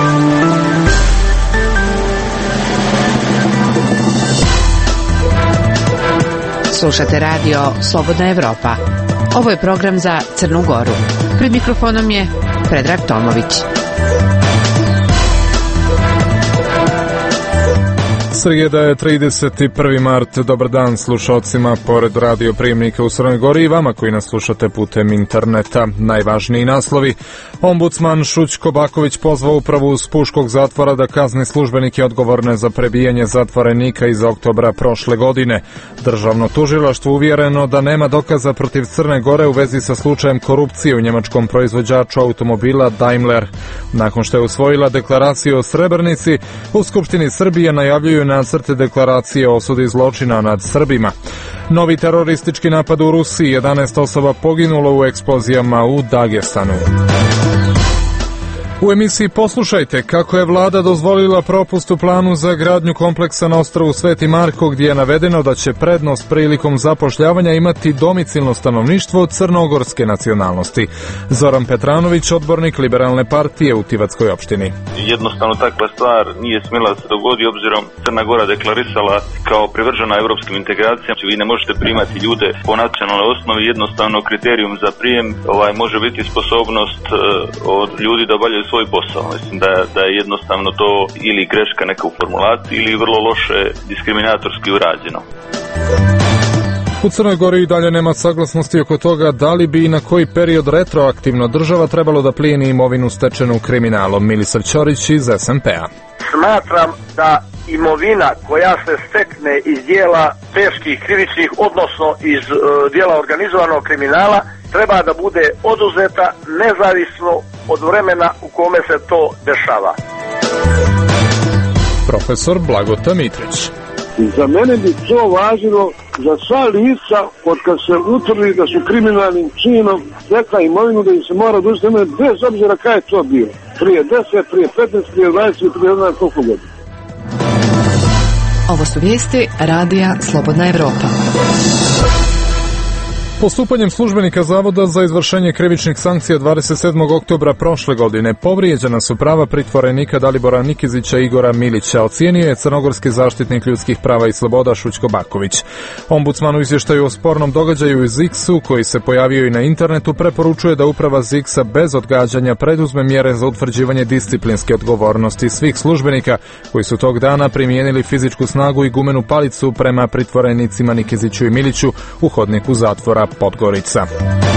Slušate radio Slobodna Evropa. Ovo je program za Crnu Goru. Pred mikrofonom je Predrag Tomović. Srijeda je 31. mart. Dobar dan slušalcima pored radio prijemnika u Crnoj Gori i vama koji nas slušate putem interneta. Najvažniji naslovi. Ombudsman Šućko Baković pozvao upravu iz Puškog zatvora da kazni službenike odgovorne za prebijanje zatvorenika iz oktobra prošle godine. Državno tužilaštvo uvjereno da nema dokaza protiv Crne Gore u vezi sa slučajem korupcije u njemačkom proizvođaču automobila Daimler. Nakon što je usvojila deklaraciju o Srebrenici, u Skupštini Srbije najavljuju nacrte deklaracije o osudi zločina nad Srbima. Novi teroristički napad u Rusiji, 11 osoba poginulo u eksplozijama u Dagestanu. U emisiji poslušajte kako je vlada dozvolila propust u planu za gradnju kompleksa na ostrvu Sveti Marko, gdje je navedeno da će prednost prilikom zapošljavanja imati domicilno stanovništvo crnogorske nacionalnosti. Zoran Petranović, odbornik Liberalne partije u Tivatskoj opštini. Jednostavno takva stvar nije smjela da se dogodi, obzirom Crna Gora deklarisala kao privržena evropskim integracijama. Vi ne možete primati ljude po nacionalnoj osnovi, jednostavno kriterijum za prijem može biti sposobnost od ljudi da obavljaju svoj posao. Mislim da je jednostavno to ili greška neka u formulaciji ili vrlo loše diskriminatorski urađeno. U Crnoj Gori i dalje nema saglasnosti oko toga da li bi i na koji period retroaktivno država trebalo da plijeni imovinu stečenu kriminalom. Milisav Ćorić iz SMP-a. Smatram da imovina koja se stekne iz dijela teških krivičnih, odnosno iz dijela organizovanog kriminala, treba da bude oduzeta nezavisno od vremena u kome se to dešava. Profesor Blagota Mitrić. Za mene bi to važilo za sva lica od kad se utvrdi da su kriminalnim činom stekla imovinu, da im se mora oduzeti bez obzira kada je to bio. Prije 10, prije 15, prije 20, prije 11, koliko godina. Ovo su vijesti Radija Slobodna Evropa. Postupanjem službenika Zavoda za izvršenje krivičnih sankcija 27. oktobra prošle godine povrijeđena su prava pritvorenika Dalibora Nikizića i Igora Milića, ocijenio je crnogorski zaštitnik ljudskih prava i sloboda Šućko Baković. Ombudsman u izvještaju o spornom događaju iz ZIX-u, koji se pojavio i na internetu, preporučuje da uprava ZIX-a bez odgađanja preduzme mjere za utvrđivanje disciplinske odgovornosti svih službenika koji su tog dana primijenili fizičku snagu i gumenu palicu prema pritvorenicima Nikiziću i Miliću u hodniku zatvora Podgorica.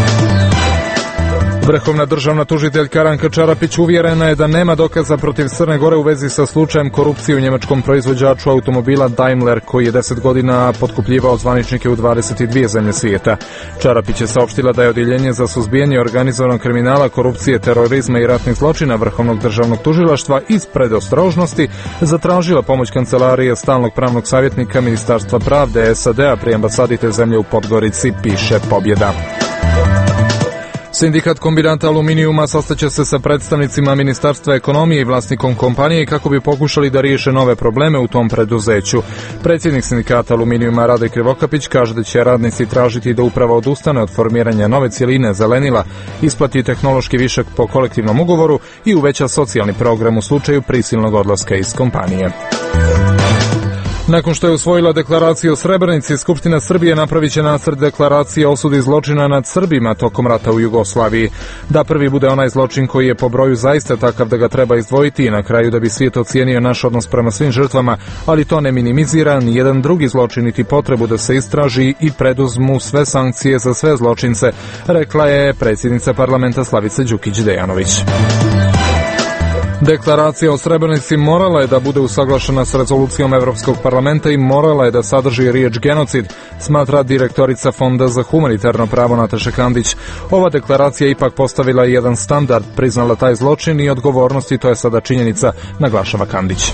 Vrhovna državna tužiteljka Ranka Čarapić uvjerena je da nema dokaza protiv Crne Gore u vezi sa slučajem korupcije u njemačkom proizvođaču automobila Daimler, koji je 10 godina potkupljivao zvaničnike u 22 zemlje svijeta. Čarapić je saopštila da je Odjeljenje za suzbijanje organizovanog kriminala, korupcije, terorizma i ratnih zločina Vrhovnog državnog tužilaštva iz predostrožnosti zatražila pomoć kancelarije stalnog pravnog savjetnika Ministarstva pravde SAD-a pri ambasadi te zemlje u Podgorici, piše Pobjeda. Sindikat kombinata aluminijuma sastaće se sa predstavnicima Ministarstva ekonomije i vlasnikom kompanije kako bi pokušali da riješe nove probleme u tom preduzeću. Predsjednik sindikata aluminijuma Rade Krivokapić kaže da će radnici tražiti da uprava odustane od formiranja nove cjeline zelenila, isplati tehnološki višak po kolektivnom ugovoru i uveća socijalni program u slučaju prisilnog odlaska iz kompanije. Nakon što je usvojila deklaraciju o Srebrenici, Skupština Srbije napravit će nacrt deklaracije o osudi zločina nad Srbima tokom rata u Jugoslaviji. Da prvi bude onaj zločin koji je po broju zaista takav da ga treba izdvojiti i na kraju da bi svijet ocijenio naš odnos prema svim žrtvama, ali to ne minimizira ni jedan drugi zločin niti potrebu da se istraži i preduzmu sve sankcije za sve zločince, rekla je predsjednica parlamenta Slavica Đukić-Dejanović. Deklaracija o Srebrenici morala je da bude usaglašena s rezolucijom Evropskog parlamenta i morala je da sadrži riječ genocid, smatra direktorica Fonda za humanitarno pravo Nataša Kandić. Ova deklaracija je ipak postavila jedan standard, priznala taj zločin i odgovornost i to je sada činjenica, naglašava Kandić.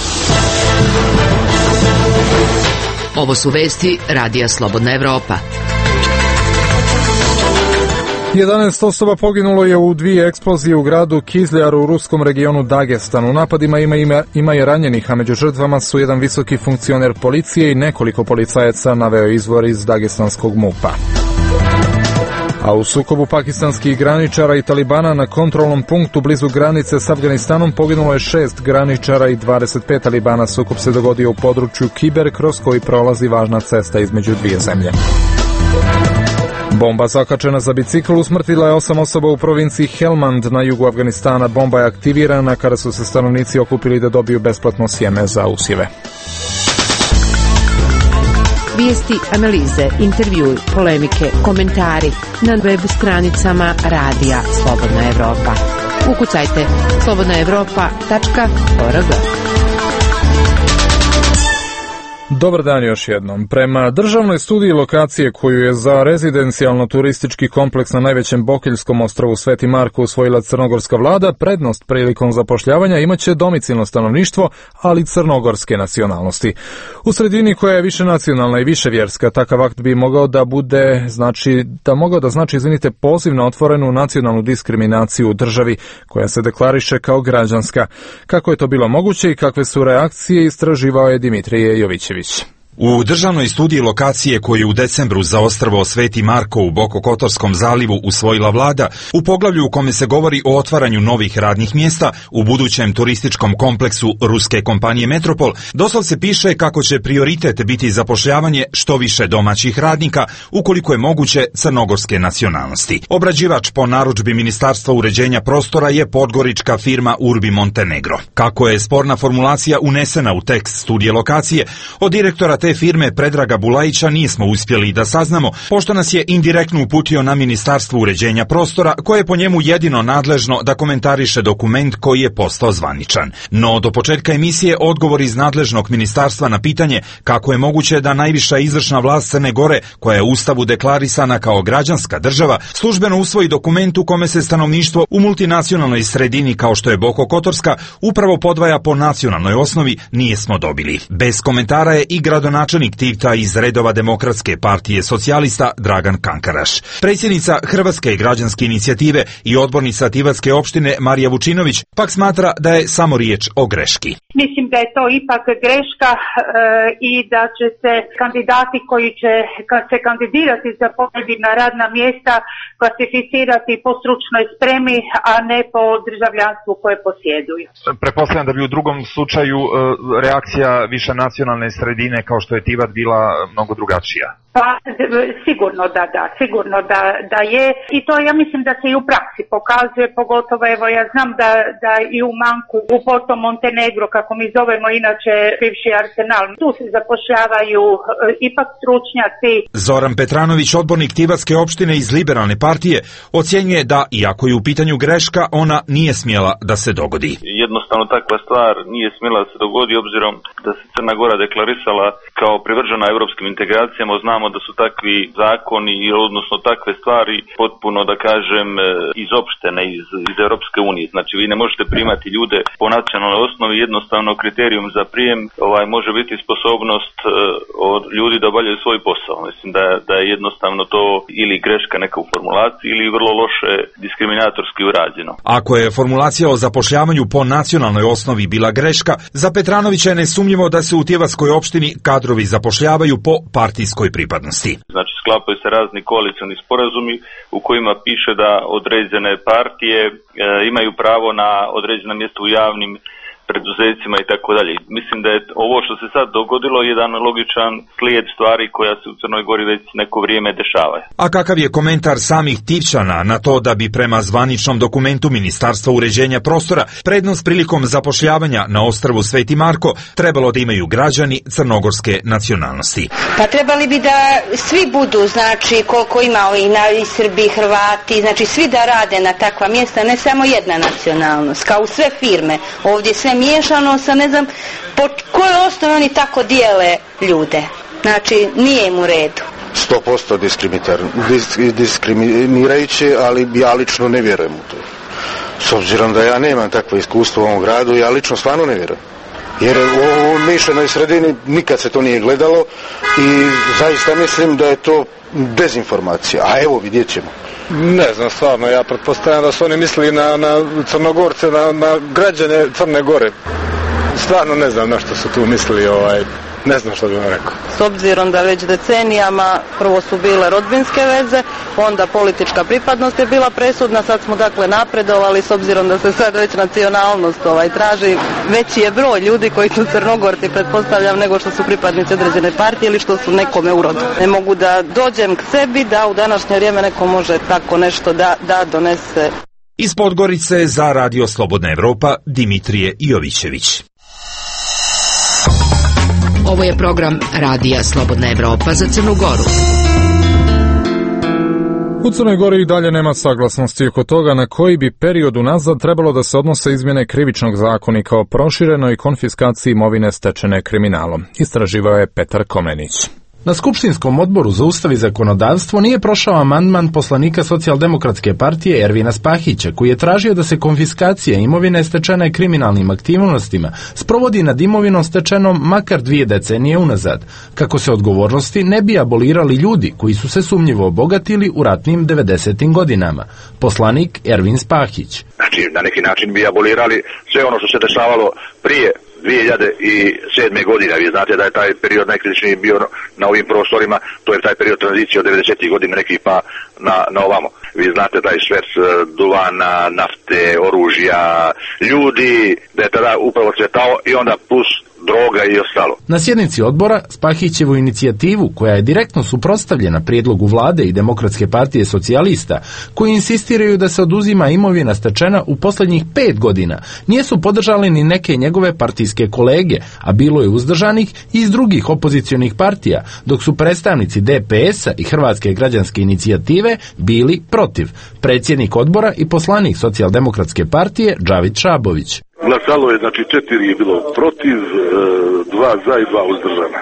Ovo su vesti Radija Slobodna Evropa. 11 osoba poginulo je u 2 eksplozije u gradu Kizljar u ruskom regionu Dagestan. U napadima ima i ranjenih, a među žrtvama su jedan visoki funkcioner policije i nekoliko policajaca, naveo izvor iz dagestanskog MUP-a. A u sukobu pakistanskih graničara i talibana na kontrolnom punktu blizu granice s Afganistanom poginulo je 6 graničara i 25 talibana. Sukob se dogodio u području Kiber, kroz koji prolazi važna cesta između dvije zemlje. Bomba zakačena za bicikl usmrtila je 8 osoba u provinciji Helmand na jugu Afganistana. Bomba je aktivirana kada su se stanovnici okupili da dobiju besplatno sjeme za usjeve. Vijesti, analize, intervjui, polemike, komentari na web stranicama Radija Slobodna Evropa. Ukucajte slobodnaevropa.org. Dobar dan još jednom. Prema državnoj studiji lokacije koju je za rezidencijalno-turistički kompleks na najvećem bokeljskom ostrvu Sveti Marko usvojila crnogorska vlada, prednost prilikom zapošljavanja imaće domicilno stanovništvo, ali crnogorske nacionalnosti. U sredini koja je više nacionalna i više vjerska, takav akt bi mogao da znači poziv na otvorenu nacionalnu diskriminaciju u državi koja se deklariše kao građanska. Kako je to bilo moguće i kakve su reakcije, istraživao je Dimitrije Jovićević. U državnoj studiji lokacije koju u decembru za ostrvo Sveti Marko u Bokokotorskom zalivu usvojila vlada, u poglavlju u kome se govori o otvaranju novih radnih mjesta u budućem turističkom kompleksu ruske kompanije Metropol, doslovce piše kako će prioritet biti zapošljavanje što više domaćih radnika, ukoliko je moguće crnogorske nacionalnosti. Obrađivač po narudžbi Ministarstva uređenja prostora je podgorička firma Urbi Montenegro. Kako je sporna formulacija unesena u tekst studije lokacije, od direktora te firme Predraga Bulajića nismo uspjeli da saznamo, pošto nas je indirektno uputio na Ministarstvo uređenja prostora, koje je po njemu jedino nadležno da komentariše dokument koji je postao zvaničan. No, do početka emisije odgovor iz nadležnog ministarstva na pitanje kako je moguće da najviša izvršna vlast Crne Gore, koja je u Ustavu deklarisana kao građanska država, službeno usvoji dokument u kome se stanovništvo u multinacionalnoj sredini kao što je Bokokotorska upravo podvaja po nacionalnoj osnovi, nismo dobili. Bez komentara je i gradonačelnik Tivta iz redova Demokratske partije socijalista Dragan Kankaraš. Predsjednica Hrvatske građanske inicijative i odbornica Tivatske opštine Marija Vučinović pak smatra da je samo riječ o greški. Mislim da je to ipak greška i da će se kandidati koji će se kandidirati za pojedina radna mjesta klasificirati po stručnoj spremi, a ne po državljanstvu koje posjeduju. Pretpostavljam da bi u drugom slučaju reakcija više nacionalne sredine kao što je Tivat bila mnogo drugačija. Pa sigurno da je, i to ja mislim da se i u praksi pokazuje, pogotovo evo ja znam da i u Manku, u Porto Montenegro, kako mi zovemo inače bivši Arsenal, tu se zapošljavaju ipak stručnjaci. Zoran Petranović, odbornik Tivatske opštine iz Liberalne partije, ocjenjuje da, iako je u pitanju greška, ona nije smjela da se dogodi. Jednostavno takva stvar nije smjela da se dogodi, obzirom da se Crna Gora deklarisala kao privržena europskim integracijama. Znamo da su takvi zakoni, odnosno takve stvari potpuno, da kažem, izopštene iz Europske unije. Znači, vi ne možete primati ljude po nacionalnoj osnovi, jednostavno kriterijum za prijem može biti sposobnost od ljudi da obavljaju svoj posao. Mislim da je jednostavno to ili greška neka u formulaciji ili vrlo loše diskriminatorski urađeno. Ako je formulacija o zapošljavanju po nacionalnoj osnovi bila greška, za Petranovića je nesumnjivo da se u Tivatskoj opštini kadrovi zapošljavaju po partijskoj pripadnosti. Znači, sklapaju se razni koalicioni sporazumi u kojima piše da određene partije imaju pravo na određena mjesta u javnim preduzećima i tako dalje. Mislim da je ovo što se sad dogodilo jedan logičan slijed stvari koja se u Crnoj Gori već neko vrijeme dešava. A kakav je komentar samih Tivčana na to da bi prema zvaničnom dokumentu Ministarstva uređenja prostora prednost prilikom zapošljavanja na ostrvu Sveti Marko trebalo da imaju građani crnogorske nacionalnosti? Pa trebali bi da svi budu, znači koliko ima i Srbi, Hrvati, znači svi da rade na takva mjesta, ne samo jedna nacionalnost, kao u sve firme. Ovdje sve miješano sa ne znam po kojoj osnovi oni tako dijele ljude. Znači nije im u redu. 100% diskriminirajuće, ali ja lično ne vjerujem u to. S obzirom da ja nemam takvo iskustvo u ovom gradu, ja lično stvarno ne vjerujem. Jer u mišljenoj sredini nikad se to nije gledalo i zaista mislim da je to dezinformacija. A evo, vidjet ćemo. Ne znam, stvarno, ja pretpostavljam da su oni mislili na Crnogorce, na građane Crne Gore. Stvarno ne znam na što su tu mislili, ne znam što bi vam rekao. S obzirom da već decenijama prvo su bile rodbinske veze, onda politička pripadnost je bila presudna, sad smo dakle napredovali s obzirom da se sad već nacionalnost traži. Veći je broj ljudi koji su Crnogorci, pretpostavljam, nego što su pripadnici određene partije ili što su nekome u rodu. Ne mogu da dođem k sebi da u današnje vrijeme neko može tako nešto da donese. Iz Podgorice za Radio Slobodna Evropa Dimitrije Jovićević. Ovo je program Radija Slobodna Evropa za Crnu Goru. U Crnoj Gori i dalje nema saglasnosti oko toga na koji bi period unazad trebalo da se odnose izmjene krivičnog zakonika o proširenoj konfiskaciji imovine stečene kriminalom. Istraživao je Petar Komenić. Na Skupštinskom odboru za Ustav i zakonodavstvo nije prošao amandman poslanika Socijaldemokratske partije Ervina Spahića, koji je tražio da se konfiskacija imovine stečene kriminalnim aktivnostima sprovodi nad imovinom stečenom makar 2 decenije unazad, kako se odgovornosti ne bi abolirali ljudi koji su se sumnjivo obogatili u ratnim 90. godinama. Poslanik Ervin Spahić. Znači, na neki način bi abolirali sve ono što se dešavalo prije 2007. godine. Vi znate da je taj period najkritičniji bio na ovim prostorima, to je taj period tranzicije od 90. godina nekih pa na ovamo. Vi znate taj šverc duvana, nafte, oružja, ljudi, da je tada upravo cvetao i onda plus droga i ostalo. Na sjednici odbora Spahićevu inicijativu, koja je direktno suprotstavljena prijedlogu vlade i Demokratske partije socijalista, koji insistiraju da se oduzima imovina stečena u posljednjih 5 godina, nisu podržali ni neke njegove partijske kolege, a bilo je uzdržanih i iz drugih opozicionih partija, dok su predstavnici DPS-a i Hrvatske građanske inicijative bili protiv. Predsjednik odbora i poslanik Socijaldemokratske partije Džavid Šabović. Glasalo je, 4 je bilo protiv, 2 za i 2 uzdržana.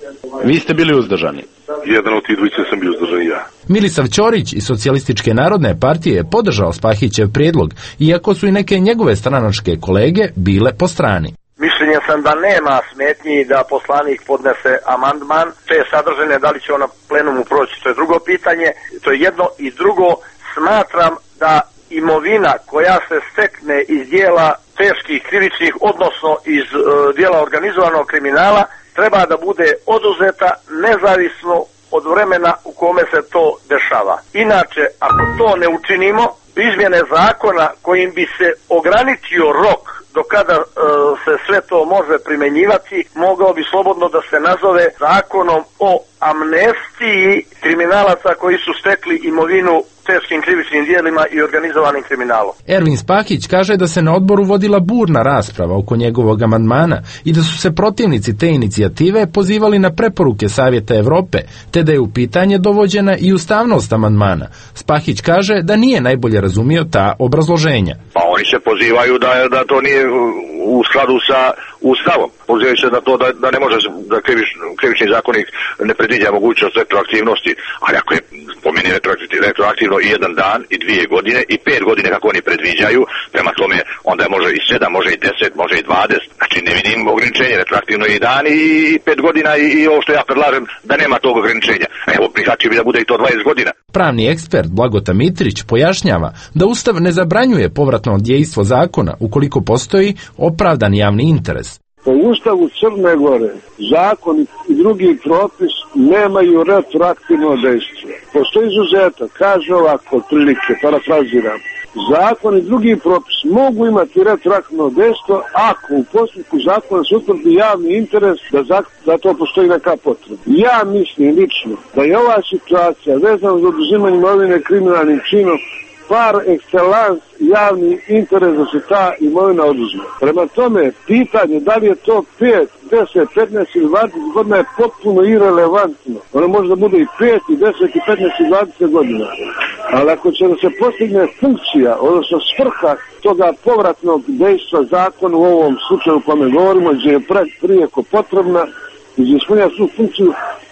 Vi ste bili uzdržani? Jedan od tih dvojice sam bio uzdržan i ja. Milisav Ćorić iz Socijalističke narodne partije je podržao Spahićev prijedlog, iako su i neke njegove stranačke kolege bile po strani. Mišljenja sam da nema smetnji da poslanik podnese amandman, te sadržane, da li će on na plenumu proći, to je drugo pitanje, to je jedno, i drugo, smatram da imovina koja se stekne iz dijela teških krivičnih, odnosno iz dijela organizovanog kriminala, treba da bude oduzeta nezavisno od vremena u kome se to dešava. Inače, ako to ne učinimo, izmjene zakona kojim bi se ograničio rok do kada se sve to može primjenjivati, mogao bi slobodno da se nazove zakonom o amnestiji kriminalaca koji su stekli imovinu teškim krivičnim dijelima i organizovanim kriminalom. Ervin Spahić kaže da se na odboru vodila burna rasprava oko njegovog amandmana i da su se protivnici te inicijative pozivali na preporuke Savjeta Evrope, te da je u pitanje dovođena i ustavnost amandmana. Spahić kaže da nije najbolje razumio ta obrazloženja. Pa oni se pozivaju da to nije u skladu sa Ustavom. Pozivaju se na to da ne može, da krivični zakonik ne predviđa mogućnost retroaktivnosti, ali ako je po meni retroaktivno i 1 dan, i 2 godine, i 5 godine kako oni predviđaju, prema tome onda može i 7, može i 10, može i 20, znači ne vidim ograničenje, retroaktivno i dan i 5 godina i ovo što ja predlažem da nema tog ograničenja. Evo, prihvatio bi da bude i to 20 godina. Pravni ekspert Blagota Mitrić pojašnjava da Ustav ne zabranjuje povratno dejstvo zakona ukoliko postoji opravdan javni interes. Po Ustavu Crne Gore zakon i drugi propis nemaju retroaktivno dejstvo. Postoji izuzetak, kaže ovako, otprilike, parafraziram. Zakon i drugi propis mogu imati retroaktivno dejstvo ako u postupku zakona se utvrdi javni interes da to postoji neka potreba. Ja mislim lično da je ova situacija vezana za oduzimanje imovine kriminalnim činom par excellence javni interes da se ta imovina oduzme. Prema tome, pitanje da li je to 5, 10, 15 ili 20 godina je potpuno irelevantno. Ono može da bude i 5, i 10, i 15, i 20 godina. Ali ako će da se postigne funkcija, odnosno svrha toga povratnog dejstva zakona u ovom slučaju o kome govorimo, gdje je prijeko potrebna i gdje ispunja svu funkciju,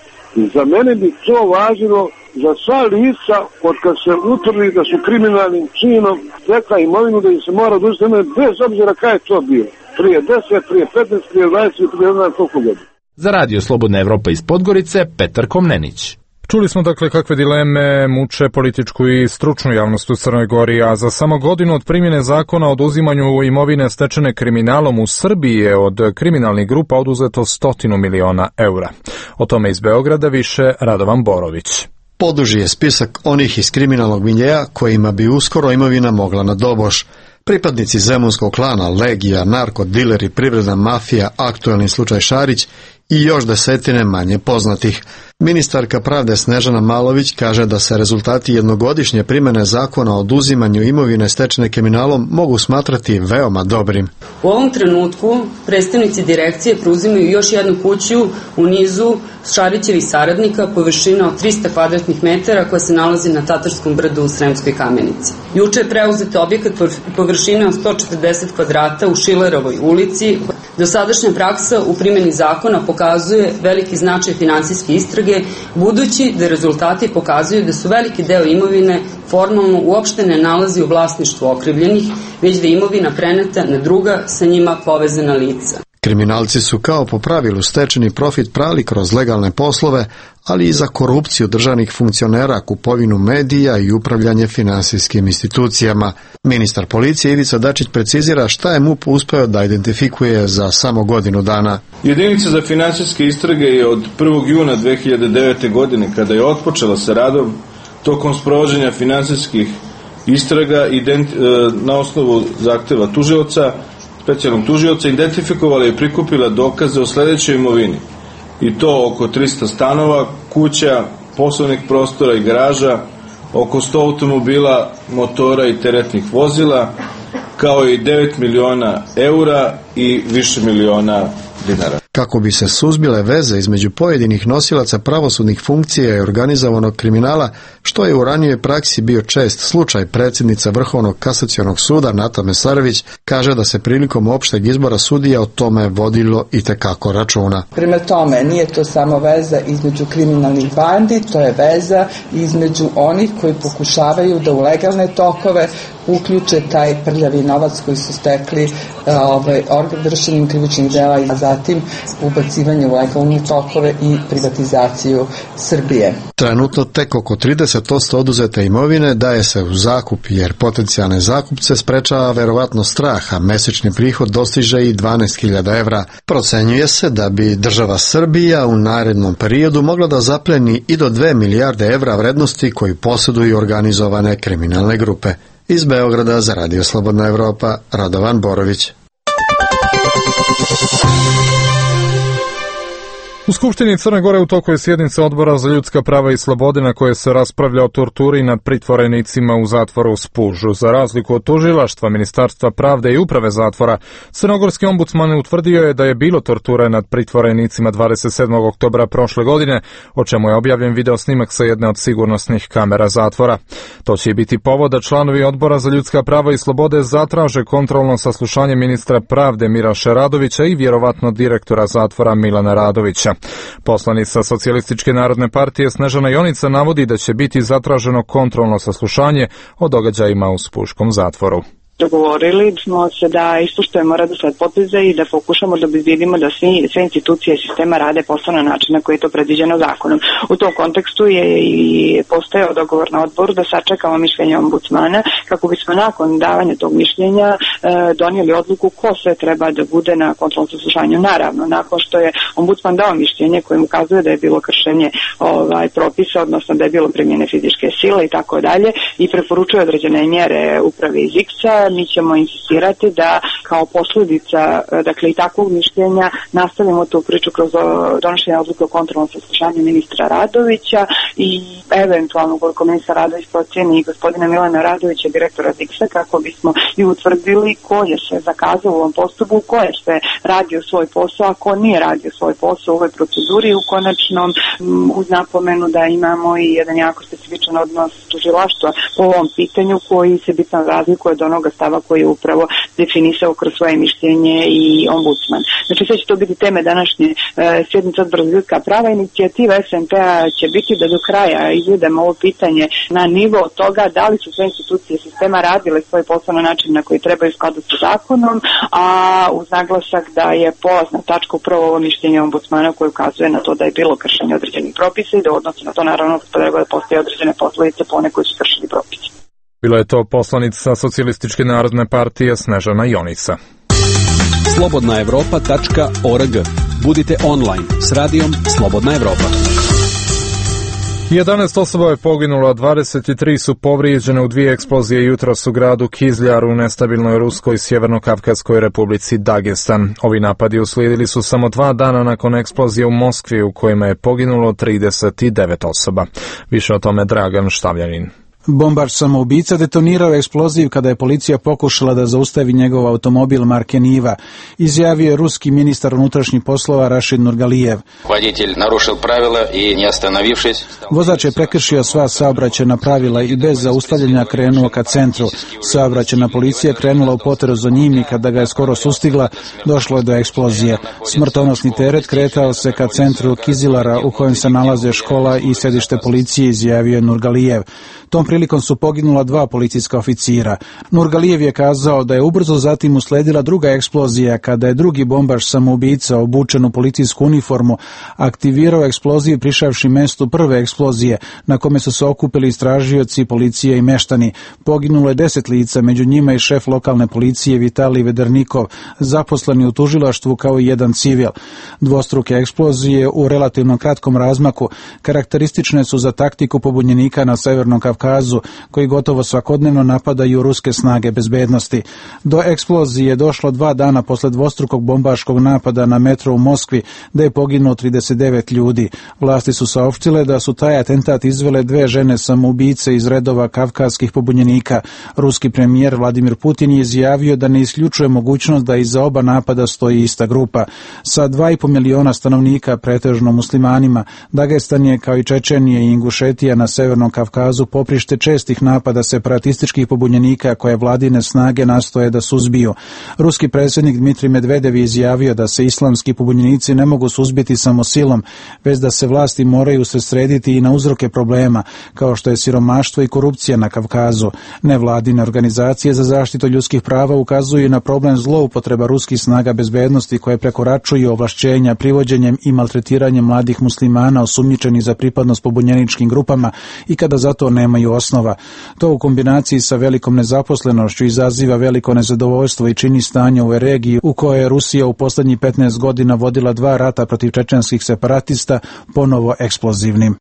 za mene bi to važilo za sva lica od kad se utvrdi da su kriminalnim činom stekla imovinu, da im se mora oduzeti bez obzira kada je to bilo. Prije 10, prije 15, prije 20, prije 11, koliko godina. Za Radio Slobodna Evropa iz Podgorice, Petar Komnenić. Čuli smo dakle kakve dileme muče političku i stručnu javnost u Crnoj Gori, a za samo godinu od primjene zakona o oduzimanju imovine stečene kriminalom u Srbiji je od kriminalnih grupa oduzeto 100 miliona eura. O tome iz Beograda više Radovan Borović. Poduži je spisak onih iz kriminalnog miljeja kojima bi uskoro imovina mogla na doboš. Pripadnici zemunskog klana, legija, narkodileri, privredna mafija, aktuelni slučaj Šarić i još desetine manje poznatih. Ministarka pravde Snežana Malović kaže da se rezultati jednogodišnje primjene zakona o oduzimanju imovine stečene kriminalom mogu smatrati veoma dobrim. U ovom trenutku predstavnici direkcije preuzimaju još jednu kuću u nizu Šarićevih saradnika površina od 300 kvadratnih metara koja se nalazi na Tatarskom brdu u Sremskoj Kamenici. Juče je preuzet objekat površine od 140 kvadrata u Šilerovoj ulici. Dosadašnja praksa u primjeni zakona pokazuje veliki značaj finansijske istrage, budući da rezultati pokazuju da su veliki deo imovine formalno uopšte ne nalazi u vlasništvu okrivljenih, već da je imovina preneta na druga sa njima povezana lica. Kriminalci su kao po pravilu stečeni profit prali kroz legalne poslove, ali i za korupciju državnih funkcionera, kupovinu medija i upravljanje finansijskim institucijama. Ministar policije Ivica Dačić precizira šta je MUP uspeo da identifikuje za samo godinu dana. Jedinica za finansijske istrage je od 1. juna 2009. godine, kada je otpočela sa radom, tokom sprovođenja finansijskih istraga na osnovu zahteva tužioca, specijalnog tužioca, identifikovala i prikupila dokaze o sledećoj imovini, i to oko 300 stanova, kuća, poslovnih prostora i garaža, oko 100 automobila, motora i teretnih vozila, kao i 9 miliona eura i više miliona dinara. Kako bi se suzbile veze između pojedinih nosilaca pravosudnih funkcija i organizovanog kriminala, što je u ranijoj praksi bio čest slučaj, predsjednica Vrhovnog kasacionog suda Nata Mesarović kaže da se prilikom opšteg izbora sudija o tome vodilo itekako računa. Prema tome, nije to samo veza između kriminalnih bandi, to je veza između onih koji pokušavaju da u legalne tokove uključe taj prljavi novac koji su stekli vršenjem krivičnih dela, a zatim ubacivanje u legalne tokove i privatizaciju Srbije. Trenutno tek oko 30% oduzete imovine daje se u zakup, jer potencijalne zakupce sprečava verovatno strah, a mesečni prihod dostiže i 12.000 evra. Procenjuje se da bi država Srbija u narednom periodu mogla da zapleni i do 2 milijarde evra vrednosti koju posjeduju organizovane kriminalne grupe. Iz Beograda za Radio Slobodna Evropa, Radovan Borović. U Skupštini Crne Gore u toku je sjednica Odbora za ljudska prava i slobode na koje se raspravlja o torturi nad pritvorenicima u zatvoru u Spužu. Za razliku od tužilaštva, Ministarstva pravde i uprave zatvora, crnogorski ombudsman utvrdio je da je bilo torture nad pritvorenicima 27. oktobra prošle godine, o čemu je objavljen video snimak sa jedne od sigurnosnih kamera zatvora. To će biti povod da članovi Odbora za ljudska prava i slobode zatraže kontrolno saslušanje ministra pravde Miraša Radovića i vjerovatno direktora zatvora Milana Radovića. Poslanica Socijalističke narodne partije Snežana Jonica navodi da će biti zatraženo kontrolno saslušanje o događajima u Spuškom zatvoru. Dogovorili smo se da ispoštujemo redosled poteza i da pokušamo da vidimo da sve institucije sistema rade posao na način na koji je to predviđeno zakonom. U tom kontekstu je i postojao dogovor na odboru da sačekamo mišljenje ombudsmana kako bismo nakon davanja tog mišljenja donijeli odluku ko sve treba da bude na kontrolnom saslušanju. Naravno, nakon što je ombudsman dao mišljenje kojim ukazuje da je bilo kršenje propisa, odnosno da je bilo primjene fizičke sile i tako dalje, i preporučuje određene mjere uprave iz X-a, mi ćemo insistirati da kao posljedica i takvog mišljenja nastavimo tu priču kroz donošenje odluke o kontrolnom saslušanju ministra Radovića i eventualno ukoliko ministar Radović procjeni i gospodina Milana Radovića, direktora ZIX-a, kako bismo i utvrdili ko je sve zakazao u ovom postupku, ko je sve radio svoj posao, a ko nije radio svoj posao u ovoj proceduri, u konačnom uz napomenu da imamo i jedan jako specifičan odnos tužilaštva po ovom pitanju koji se bitno razlikuje od onoga stava koji je upravo definisao kroz svoje mišljenje i ombudsman. Znači sve će to biti teme današnje sjednice Odbora za ljudska prava. Inicijativa SNP-a će biti da do kraja izvedemo ovo pitanje na nivo toga da li su sve institucije sistema radile svoj posao na način na koji trebaju u skladu sa zakonom, a uz naglasak da je polazna tačka upravo ovo mišljenje ombudsmana koje ukazuje na to da je bilo kršenje određenih propisa i da u odnosu na to naravno treba da postoje određene posledice po one koji su kršili propise. Bila je to poslanica Socijalističke narodne partije Snežana Jonica. slobodnaevropa.org. Budite online s radijom Slobodna Evropa. 11 osoba je poginulo, a 23 su povrijeđene u 2 eksplozije jutros u gradu Kizljar u nestabilnoj ruskoj sjevernokavkazskoj republici Dagestan. Ovi napadi uslijedili su samo 2 dana nakon eksplozije u Moskvi u kojima je poginulo 39 osoba. Više o tome Dragan Štavljanin. Bombaš samoubica detonirao eksploziv kada je policija pokušala da zaustavi njegov automobil marke Niva, izjavio je ruski ministar unutrašnjih poslova Rašid Nurgalijev. Vozač je prekršio sva saobraćajna pravila i bez zaustavljanja krenuo ka centru. Saobraćajna policija krenula u poteru za njim i kada ga je skoro sustigla, došlo je do eksplozije. Smrtonosni teret kretao se ka centru Kizilara u kojem se nalaze škola i sedište policije, izjavio je Nurgalijev. Tom prilikom su poginula 2 policijska oficira. Nurgalijev je kazao da je ubrzo zatim usledila druga eksplozija kada je drugi bombaš samoubica obučen u policijsku uniformu aktivirao eksploziv prišavši mestu prve eksplozije na kome su se okupili istražioci, policije i meštani. Poginulo je 10 lica, među njima i šef lokalne policije Vitalij Vedernikov, zaposleni u tužilaštvu kao i jedan civil. Dvostruke eksplozije u relativno kratkom razmaku karakteristične su za taktiku pobunjenika na Severnom Kavkazu koji gotovo svakodnevno napadaju ruske snage bezbednosti. Do eksplozije je došlo 2 dana posle dvostrukog bombaškog napada na metro u Moskvi, gde je poginulo 39 ljudi. Vlasti su saopštile da su taj atentat izvele 2 žene samoubice iz redova kavkazskih pobunjenika. Ruski premijer Vladimir Putin je izjavio da ne isključuje mogućnost da iza oba napada stoji ista grupa. Sa 2,5 miliona stanovnika, pretežno muslimanima, Dagestan je kao i Čečenija i Ingušetija na Severnom Kavkazu poprište čestih napada separatističkih pobunjenika koje vladine snage nastoje da suzbiju. Ruski predsjednik Dmitrij Medvedev je izjavio da se islamski pobunjenici ne mogu suzbiti samo silom, već da se vlasti moraju usredsrediti i na uzroke problema, kao što je siromaštvo i korupcija na Kavkazu. Nevladine organizacije za zaštitu ljudskih prava ukazuju na problem zloupotreba ruskih snaga bezbednosti koje prekoračuju ovlašćenja privođenjem i maltretiranjem mladih muslimana osumnjičenih za pripadnost pobunjeničkim grupama i kada zato nemaju osnova. To u kombinaciji sa velikom nezaposlenošću izaziva veliko nezadovoljstvo i čini stanje u regiji u kojoj je Rusija u poslednjih 15 godina vodila 2 rata protiv čečenskih separatista ponovo eksplozivnim.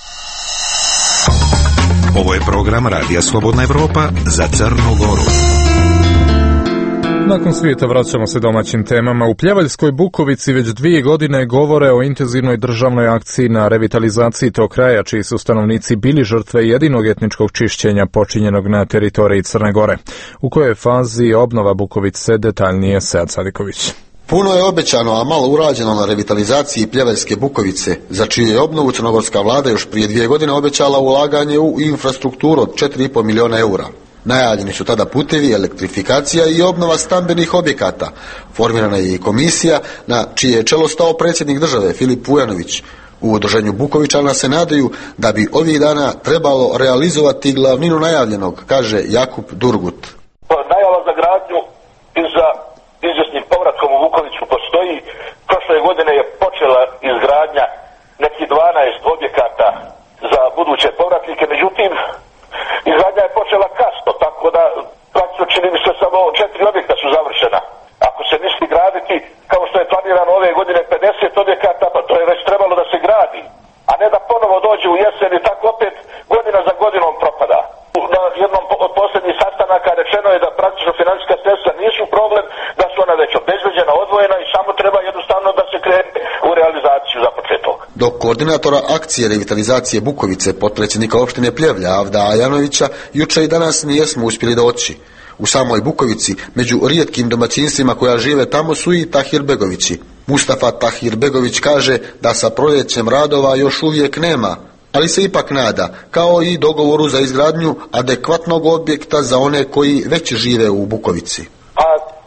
Ovo je program Radija Slobodna Evropa za Crnu Goru. Nakon svijeta vraćamo se domaćim temama. U Pljevaljskoj Bukovici već 2 godine govore o intenzivnoj državnoj akciji na revitalizaciji tog kraja, čiji su stanovnici bili žrtve jedinog etničkog čišćenja počinjenog na teritoriji Crne Gore. U kojoj fazi obnova Bukovice, detaljnije Sead Sadiković. Puno je obećano, a malo urađeno na revitalizaciji Pljevaljske Bukovice, za čiju je obnovu crnogorska vlada još prije 2 godine obećala ulaganje u infrastrukturu od 4,5 miliona eura. Najavljeni su tada putevi, elektrifikacija i obnova stambenih objekata. Formirana je i komisija na čije je čelo stao predsjednik države Filip Vujanović. U udruženju Bukovičana se nadaju da bi ovih dana trebalo realizovati glavninu najavljenog, kaže Jakub Durgut. Najava za gradnju i za izvjesnim povratkom u Bukovicu postoji. Prošle godine je počela izgradnja nekih 12 objekata za buduće povratnike, međutim izgradnja je počela kasno, tako da praktično čini mi se samo 4 objekta su završena. Ako se misli graditi kao što je planirano ove godine 50 objekata, pa to je već trebalo da se gradi, a ne da ponovo dođe u jesen i tako opet godina za godinom propada. Na jednom od posljednjih sastanaka rečeno je da praktično financijska sredstva nisu problem, da su ona već obezbeđena, odvojena i samo treba jednostavno da se krene u realizaciju za početak. Do koordinatora akcije revitalizacije Bukovice, potpredsjednika opštine Pljevlja Avda Ajanovića, juče i danas nijesmo uspjeli doći. U samoj Bukovici, među rijetkim domaćinstvima koja žive tamo su i Tahirbegovići. Mustafa Tahirbegović kaže da sa proljećem radova još uvijek nema, ali se ipak nada, kao i dogovoru za izgradnju adekvatnog objekta za one koji već žive u Bukovici. A eto, ako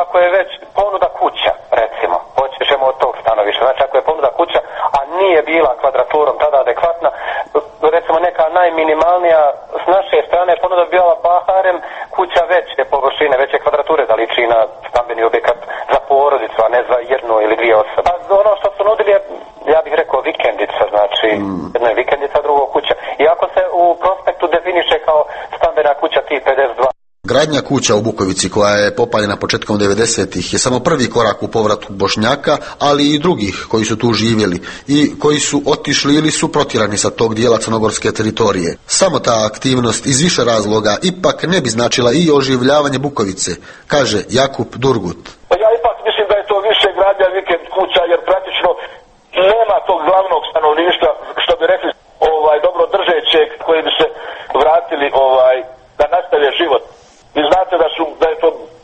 ako je već ponuda kuća, recimo, počnemo od tog stanovišta, znači ako je ponuda kuća, a nije bila kvadraturom tada adekvatna, recimo neka najminimalnija s naše strane ponuda bi bila baharem kuća veće površine, veće kvadrature, da liči na stambeni objekat za porodicu, a ne za jednu ili dvije osobe. A ono što su nudili je, ja bih rekao, vikendica, znači jedna je vikendica, drugo kuća. Iako se u prospektu definiše kao stambena kuća tip 52. Gradnja kuća u Bukovici, koja je popaljena početkom 90-ih, je samo prvi korak u povratu Bošnjaka, ali i drugih koji su tu živjeli i koji su otišli ili su protjerani sa tog dijela crnogorske teritorije. Samo ta aktivnost iz više razloga ipak ne bi značila i oživljavanje Bukovice, kaže Jakub Durgut. Ja ipak mislim da je to više gradnja vikend kuća, jer praktično nema tog glavnog stanovništva, što bi rekli, dobro držećeg, koji bi se vratili da nastave život. Vi znate da je to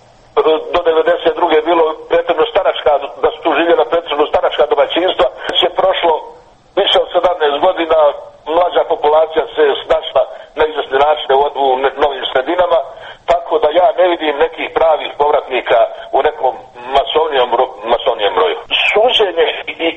do 92. bilo prethodno staračka, da su tu živjela prethodno staračka domaćinstva. Se prošlo više od 17 godina, mlađa populacija se snašla na izvesne načine u novim sredinama, tako da ja ne vidim nekih pravih povratnika u nekom masovnijem broju. Suđenje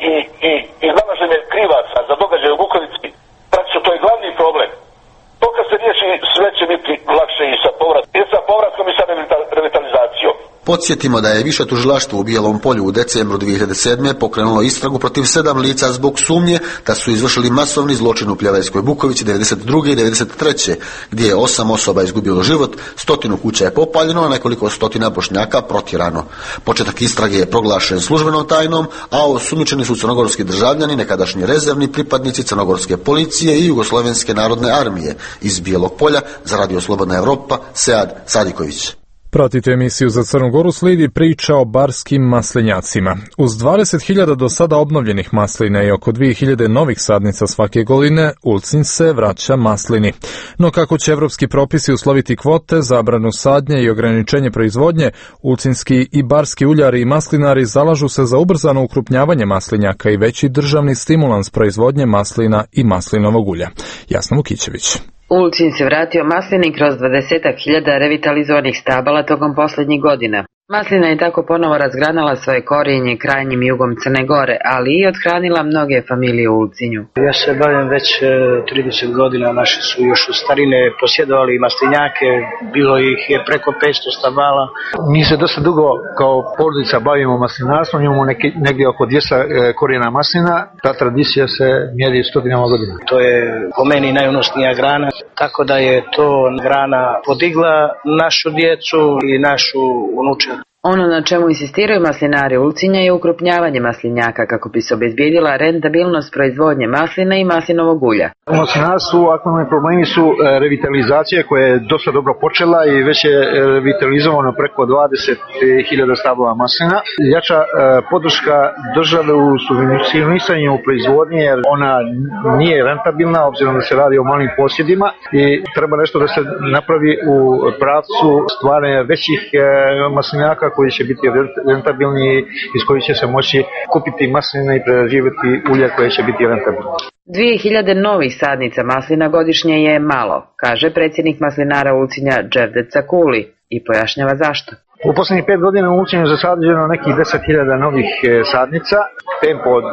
i nalaženje krivaca za događaje u Bukovici, praktično to je glavni problem. To kad se riješi, sve će biti lakše i sa povratkom i sa revitalizacijom. Podsjetimo da je više tužilaštvo u Bijelom Polju u decembru 2007. pokrenulo istragu protiv 7 lica zbog sumnje da su izvršili masovni zločin u Pljevajskoj Bukovici 92. i 93. gdje je 8 osoba izgubilo život, 100 kuća je popaljeno, a nekoliko stotina Bošnjaka protjerano. Početak istrage je proglašen službenom tajnom, a osumnjičeni su crnogorski državljani, nekadašnji rezervni pripadnici crnogorske policije i Jugoslovenske narodne armije. Iz Bijelog Polja za Radio Slobodna Evropa, Sead Sadiković. Pratite emisiju za Crnu Goru, slijedi priča o barskim maslinjacima. Uz 20.000 do sada obnovljenih maslina i oko 2.000 novih sadnica svake godine, Ulcinj se vraća maslini. No kako će evropski propisi usloviti kvote, zabranu sadnje i ograničenje proizvodnje, ulcinjski i barski uljari i maslinari zalažu se za ubrzano ukrupnjavanje maslinjaka i veći državni stimulans proizvodnje maslina i maslinovog ulja. Jasna Vukićević. Ulcinj se vratio maslini kroz 20.000 revitalizovanih stabala tokom posljednjih godina. Maslina je tako ponovo razgranala svoje korijenje krajnjim jugom Crne Gore, ali i othranila mnoge familije u Ulcinju. Ja se bavim već 30 godina, naši su još u starine posjedovali maslinjake, bilo ih je preko 500 stabala. Mi se dosta dugo kao porodica bavimo maslinarstvom, imamo negdje oko 200 korijena maslina, ta tradicija se mjeri 100 godina. To je po meni najunosnija grana, tako da je to grana podigla našu djecu i našu unučenu. Ono na čemu insistiraju maslinari Ulcinja je ukrupnjavanje maslinjaka kako bi se obezbijedila rentabilnost proizvodnje maslina i maslinovog ulja. U maslinarstvu aktualni problemi su revitalizacija koja je dosta dobro počela i već je revitalizovano preko 20.000 stabala maslina. Jača podrška države u subvencionisanju proizvodnje jer ona nije rentabilna obzirom da se radi o malim posjedima i treba nešto da se napravi u pravcu stvaranja većih maslinjaka koji će biti rentabilni, iz kojih će se moći kupiti masline i prerađivati ulje koje će biti rentabilno. 2.000 novih sadnica maslina godišnje je malo, kaže predsjednik maslinara Ulcinja Dževdet Sakuli i pojašnjava zašto. U posljednjih 5 godina u Ulcinju je zasađeno nekih 10.000 novih sadnica, tempo od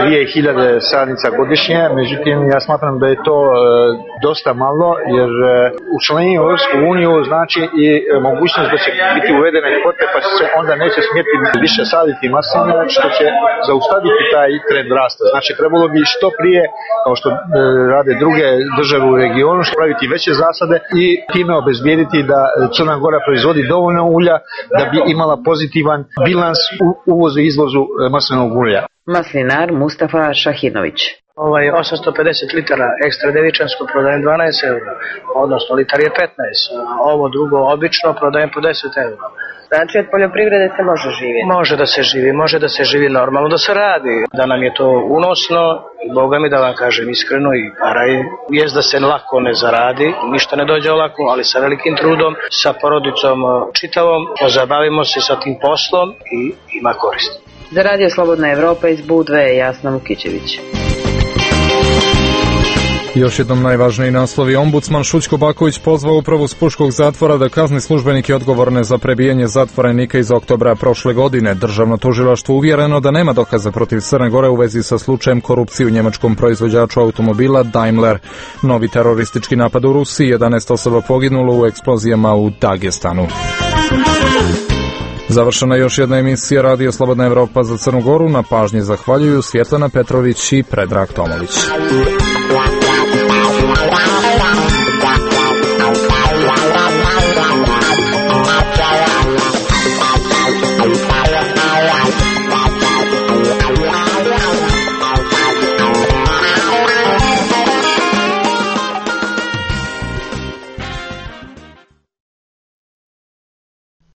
2.000 sadnica godišnje, međutim ja smatram da je to dosta malo jer učlanjenje u Europsku uniju znači i mogućnost da će biti uvedene kvote pa se onda neće smjeti više saditi masline što će zaustaviti taj trend rasta. Znači trebalo bi što prije, kao što rade druge države u regionu, praviti veće zasade i time obezbijediti da Crna Gora proizvodi dovoljno ulja da bi imala pozitivan bilans u uvozu i izvozu maslinovog ulja. Maslinar Mustafa Šahinović. 850 litara ekstra devičansko prodajem 12 eura, odnosno litar je 15, ovo drugo obično prodajem po 10 eura. Znači od poljoprivrede se može živjeti? Može da se živi normalno, da se radi, da nam je to unosno, Boga mi da vam kažem iskreno i para je, jest da se lako ne zaradi, ništa ne dođe lako, ali sa velikim trudom, sa porodicom čitavom, pozabavimo se sa tim poslom i ima korist. Za Radio Slobodna Evropa iz Budve, Jasna Vukićević. Još jednom najvažniji naslovi. Ombudsman Šućko Baković pozvao upravu Spuškog zatvora da kazni službenike odgovorne za prebijanje zatvorenika iz oktobra prošle godine. Državno tužilaštvo uvjereno da nema dokaza protiv Crne Gore u vezi sa slučajem korupcije u njemačkom proizvođaču automobila Daimler. Novi teroristički napad u Rusiji, 11 osoba poginulo u eksplozijama u Dagestanu. Završena još jedna emisija Radio Slobodna Evropa za Crnu Goru. Na pažnji zahvaljuju Svjetlana Petrović i Predrag Tomović.